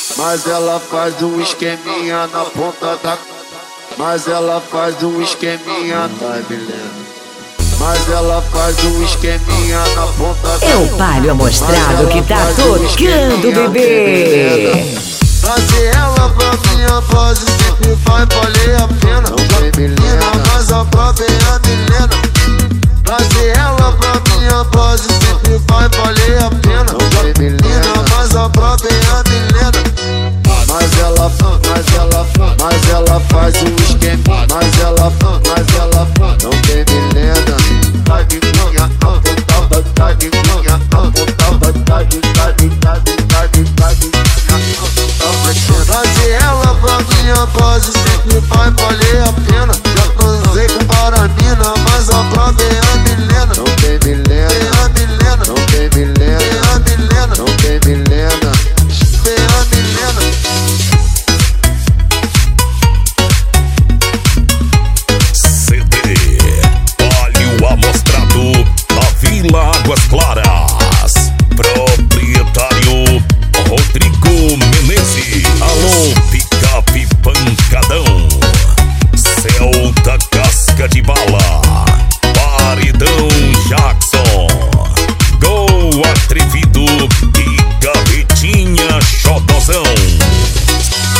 Mas ela faz um esqueminha na ponta da... Mas ela faz um esqueminha, tá me lendo? Mas ela faz um esqueminha na ponta da... É o Palio Amostrado que tá tocando, bebê. Trazer ela pra minha base sempre vai valer a pena. Menina, mas a própria é a Milena. Trazer ela pra minha base sempre vai valer a pena. Menina, mas a própria é a Milena. Mas ela faz um esquema. Mas ela não tem Milena. Tá de minha, tá de minha, trazer ela pra minha base sempre vai valer